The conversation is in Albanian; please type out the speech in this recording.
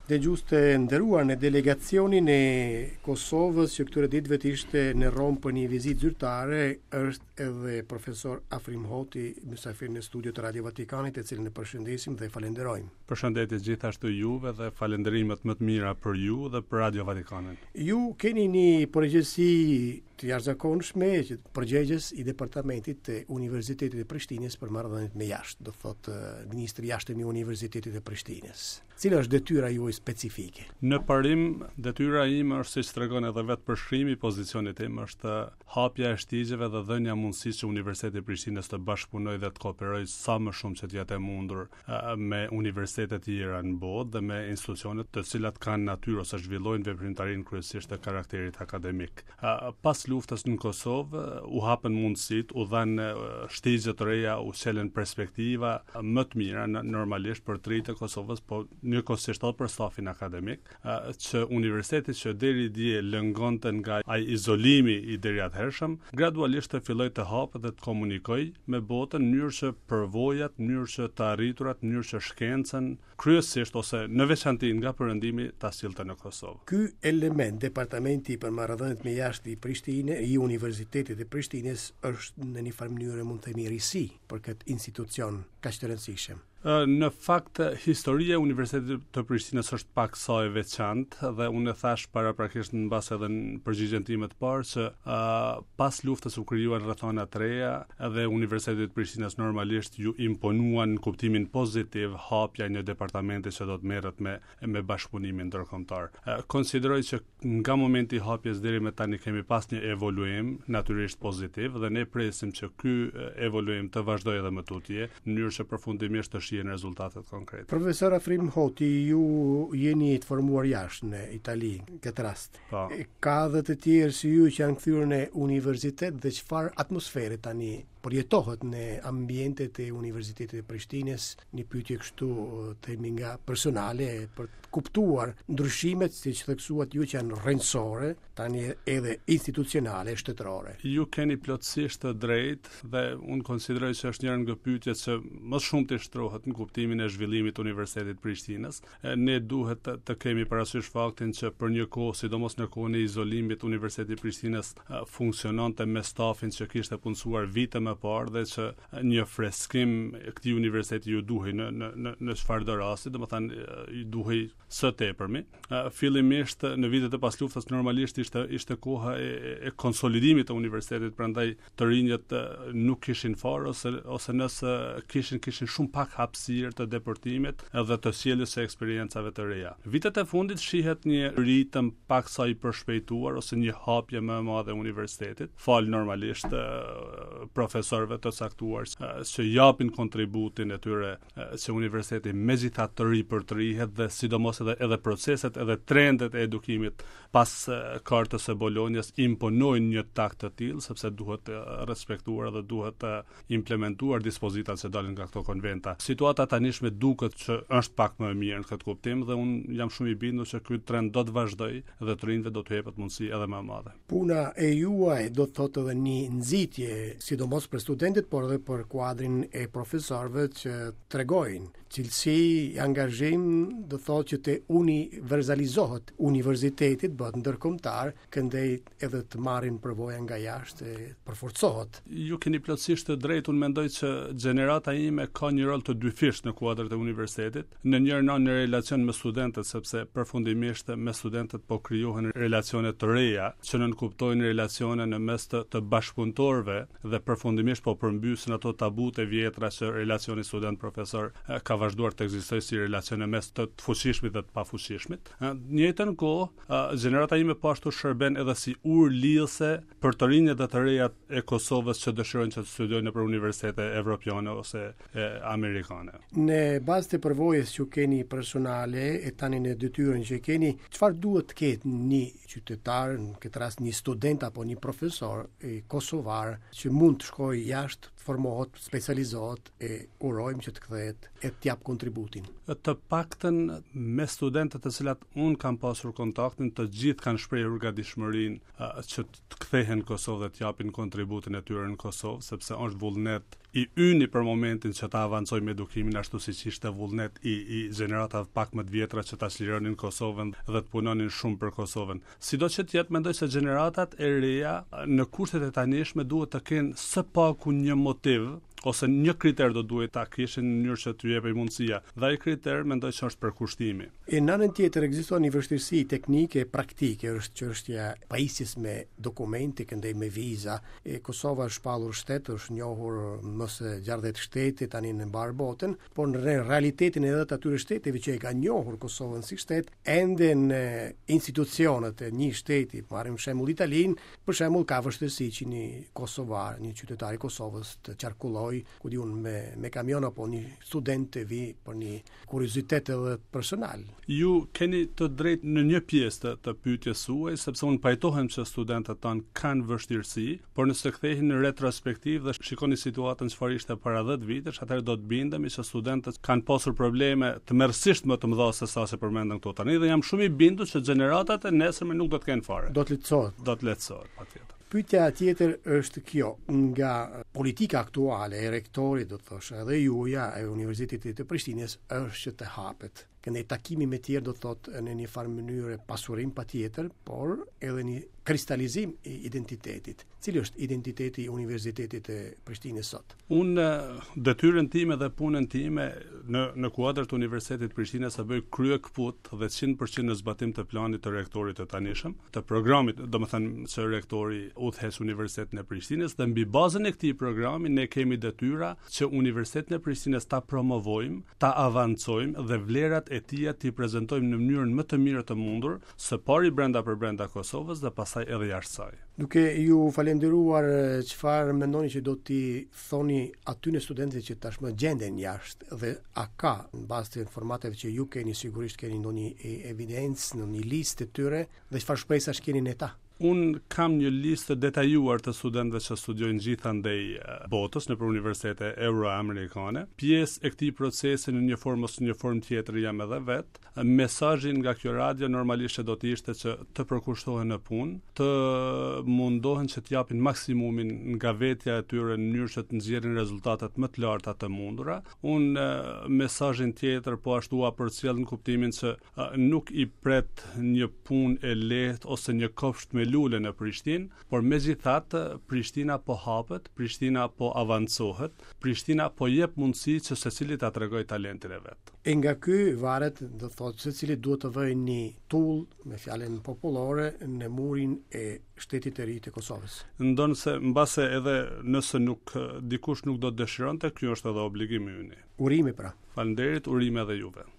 Dëgjues të nderuar në delegacionin e Kosovës që këtyre ditëve të ishte në Rom për një vizitë zyrtare është edhe profesor Afrim Hoti, mysafir në studio të Radio Vatikanit, e cilin e përshëndesim dhe falenderojmë. Përshëndetje gjithashtu juve dhe falenderimet më të mira për ju dhe për Radio Vatikanin. Ju keni një përgjegjësi të jashtëzakonshme që përgjegjës i departamentit të Universitetit të Prishtinës për marrëdhëniet me jashtë, do thotë ministri i jashtëm i Universitetit të Prishtinës. Cila është detyra juaj specifike? Në parim, detyra ime është, siç tregon edhe vetë përshkrimi i pozicionit tim, është hapja e shtigjeve dhe dhënia mundësisë që Universiteti i Prishtinës të bashkëpunojë dhe të kooperojë sa më shumë që të jetë e mundur me universitete të tjera në botë dhe me institucionet të cilat kanë natyrë ose zhvillojnë veprimtarinë kryesisht të karakterit akademik. Pas luftës në Kosovë u hapën mundësitë, u dhanë shtigje të reja, u sjellën perspektiva më të mira normalisht për të rinjtë e Kosovës, po njëkohësisht edhe për stafin akademik, që universiteti që deri dje lëngonte nga ai izolimi i deri atëhershëm, gradualisht të filloj të hapë dhe të komunikoj me botën në mënyrë që përvojat, në mënyrë që të arriturat, në mënyrë që shkencën kryesisht ose në veçanti nga perëndimi ta sillte në Kosovë. Ky element, departamenti për marrëdhëniet me jashtë i Prishtinë, i Universitetit të Prishtinës, është në një farë mënyrë mund të themi risi për këtë institucion kaq të rëndësishëm. Në fakt, historia e Universitetit të Prishtinës është pak sa e veçantë dhe unë thash paraprakisht në base edhe në përgjigjen time të parë që pas luftës u krijuan rrethana të reja dhe Universiteti të Prishtinës normalisht ju imponuan në kuptimin pozitiv hapja një departamenti që do të merret me bashkëpunimin ndërkombëtar. Konsideroj që nga momenti i hapjes deri më tani kemi pas një evoluim natyrisht pozitiv dhe ne presim që ky evoluim të vazhdojë edhe më tutje në mënyrë që përfundimisht të në rezultatet konkrete. Profesor Afrim Hoti, ju jeni të formuar jashtë në Itali këtë rast. Pa. Ka dhe të tjerë si ju që janë kthyer në universitet dhe çfarë atmosfere tani përjetohet në ambientet e Universitetit të Prishtinës, një pyetje kështu themi nga personale për të kuptuar ndryshimet siç theksuat ju që janë rrënjësore, tani edhe institucionale, shtetërore. Ju keni plotësisht të drejtë dhe unë konsideroj që është njëra nga pyetjet që më shumë të shtrohet në kuptimin e zhvillimit të Universitetit të Prishtinës. Ne duhet të kemi parasysh faktin që për një kohë, sidomos në kohën e izolimit, Universiteti i Prishtinës funksiononte me stafin që kishte punësuar vite më parë dhe që një freskim këtij universiteti ju duhej në çfarëdo rasti, domethënë ju duhej së teprmi. Fillimisht në vitet e pas luftës normalisht ishte koha e konsolidimit të universitetit, prandaj të rinjët nuk kishin fare ose nëse kishin shumë pak hapësirë të deportimit edhe të sjelljes së eksperiencave të reja. Vitet e fundit shihet një ritëm pak sa i përshpejtuar ose një hapje më e madhe e universitetit, fal normalisht profesorëve të caktuar që japin kontributin e tyre që universiteti megjithatë të ri për të rihet dhe sidomos edhe proceset edhe trendet e edukimit pas kartës së Bolonjës imponojnë një takt të tillë sepse duhet respektuar dhe duhet implementuar dispozitat që dalin nga këto konventa. Situata tanishme duket që është pak më e mirë në këtë kuptim dhe unë jam shumë i bindur se ky trend do të vazhdojë dhe të rinjve do të jepet mundësi edhe më e madhe. Puna e juaj do të thotë edhe një nxitje, sidomos për studentët, por edhe për kuadrin e profesorëve që tregojnë cilësi, angazhim, do thotë që të universalizohet universitetit, bëhet ndërkombëtar, këndej edhe të marrin përvoja nga jashtë e përforcohet. Ju keni plotësisht të drejtë, unë mendoj që gjenerata ime ka një rol të dyfisht në kuadrat e universitetit. Në njërin anë në relacion me studentët, sepse përfundimisht me studentët po krijohen relacione të reja që nënkuptojnë relacione në mes të bashkëpunëtorëve dhe përfundimisht po përmbysin ato tabut e vjetra që relacioni student-profesor ka vazhduar të ekzistojë si relacione mes të fuqishmit dhe të pafuqishmit. Në njëjtën kohë, gjenerata ime po ashtu shërben edhe si ur lidhëse për të rinjët dhe të rejat e Kosovës që dëshirojnë që të studiojnë nëpër universitete evropiane ose amerikane. Në bazë të përvojës që keni personale e tani në detyrën që keni, çfarë duhet të ketë një qytetar, në këtë rast një student apo një profesor kosovar që mund të shkojë jashtë, formohet, specializohet e urojmë që të kthehet e të jap kontributin. Të paktën me studentët të cilat unë kam pasur kontaktin, të gjithë kanë shprehur gatishmërinë që të kthehen në Kosovë dhe të japin kontributin e tyre në Kosovë, sepse është vullnet i yni për momentin që ta avancoj me edukimin ashtu siç ishte vullnet i gjeneratave pak më të vjetra që ta çlironin Kosovën dhe të punonin shumë për Kosovën. Sido që të jetë, mendoj se gjeneratat e reja në kushtet e tanishme duhet të kenë së paku një motiv ose një kriter do duhet ta kishin në mënyrë që t'ju jepej mundësia. Dhe ai kriter mendoj që është përkushtimi. E në anën tjetër ekziston një vështirësi teknike e praktike, është çështja pajisjes me dokumente, këndej me viza. Kosova është shpallur shtet, është njohur më së 60 shtete tani në mbar botën, por në realitetin edhe të atyre shteteve që e ka njohur Kosovën si shtet, ende në institucionet e një shteti, marrim shembull Italinë, për shembull ka vështirësi që një kosovar, një qytetar i Kosovës të qarkullojë ku diun me kamion apo një student të vi për një kuriozitet edhe personal. Ju keni të drejtë në një pjesë të pyetjes suaj, sepse unë pajtohem që studentët tanë kanë vështirësi, por nëse kthehen në retrospektiv dhe shikoni situatën çfarë ishte para 10 vitesh, atëherë do të bindemi që studentët kanë pasur probleme të merrsisht më të mëdha se sa se përmendën këto tani dhe jam shumë i bindur që gjeneratat e nesërme nuk do të kenë fare. Do të lehtësohet. Patjetër. Pyetja tjetër është kjo, nga politika aktuale e rektorit, do të thosh, edhe juja e Universitetit të Prishtinës është që të hapet. Këndej takimi me tjerë do të thotë në një farë mënyrë pasurim patjetër, por edhe një kristalizim i identitetit. Cili është identiteti i Universitetit të Prishtinës sot? Unë detyrën time dhe punën time në kuadër të Universitetit të Prishtinës e bëj krye kput dhe 100% në zbatim të planit të rektorit të tanishëm, të programit, domethënë që rektori udhëheq Universitetin e Prishtinës dhe mbi bazën e këtij programi ne kemi detyra që Universitetin e Prishtinës ta promovojmë, ta avancojmë dhe vlerat e tij t'i prezantojmë në mënyrën më të mirë të mundur, së pari brenda Kosovës dhe pastaj edhe jashtë saj. Duke ju falenderuar, çfarë mendoni që do t'i thoni atyre studentëve që tashmë gjenden jashtë dhe a ka në bazë të informatave që ju keni, sigurisht keni ndonjë evidencë, ndonjë listë të tyre dhe çfarë shpresash keni në ta? Unë kam një listë detajuar të studentëve që studiojnë gjithandej botës në për universitete euroamerikane. Pjesë e këtij procesi në një formë ose një formë tjetër jam edhe vet. Mesazhi nga kjo radio normalisht do të ishte që të përkushtohen në punë, të mundohen që të japin maksimumin nga vetja e tyre në mënyrë që të nxjerrin rezultatet më të larta të mundura. Unë mesazhin tjetër po ashtu përcjell në kuptimin se nuk i pret një punë e lehtë ose një kopsht me lule në Prishtinë, por megjithatë Prishtina po hapet, Prishtina po avancohet, Prishtina po jep mundësi që secili ta tregojë talentin e vet. E nga ky varet, do thotë, secili duhet të vëjë një tull, me fjalën popullore, në murin e shtetit të ri të Kosovës. Ndonse mbase edhe nëse dikush nuk do të dëshironte, ky është edhe obligimi ynë. Urime pra. Faleminderit, urime edhe juve.